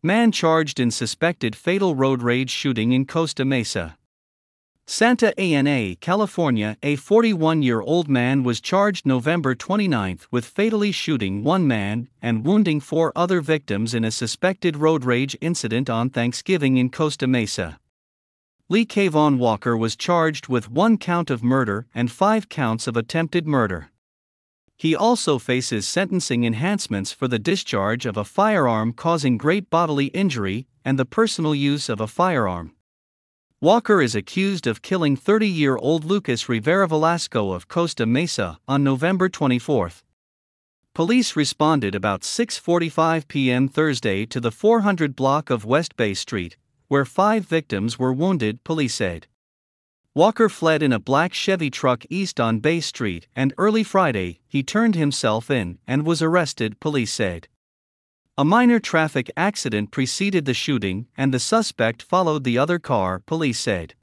Man charged in suspected fatal road rage shooting in Costa Mesa. Santa Ana, California. A 41-year-old man was charged November 29 with fatally shooting one man and wounding four other victims in a suspected road rage incident on Thanksgiving in Costa Mesa. Lee Kayvon Walker was charged with 1 count of murder and 5 counts of attempted murder. He also faces sentencing enhancements for the discharge of a firearm causing great bodily injury and the personal use of a firearm. Walker is accused of killing 30-year-old Lucas Rivera Velasco of Costa Mesa on November 24. Police responded about 6:45 p.m. Thursday to the 400 block of West Bay Street, where 5 victims were wounded, police said. Walker fled in a black Chevy truck east on Bay Street, and early Friday, he turned himself in and was arrested, police said. A minor traffic accident preceded the shooting, and the suspect followed the other car, police said.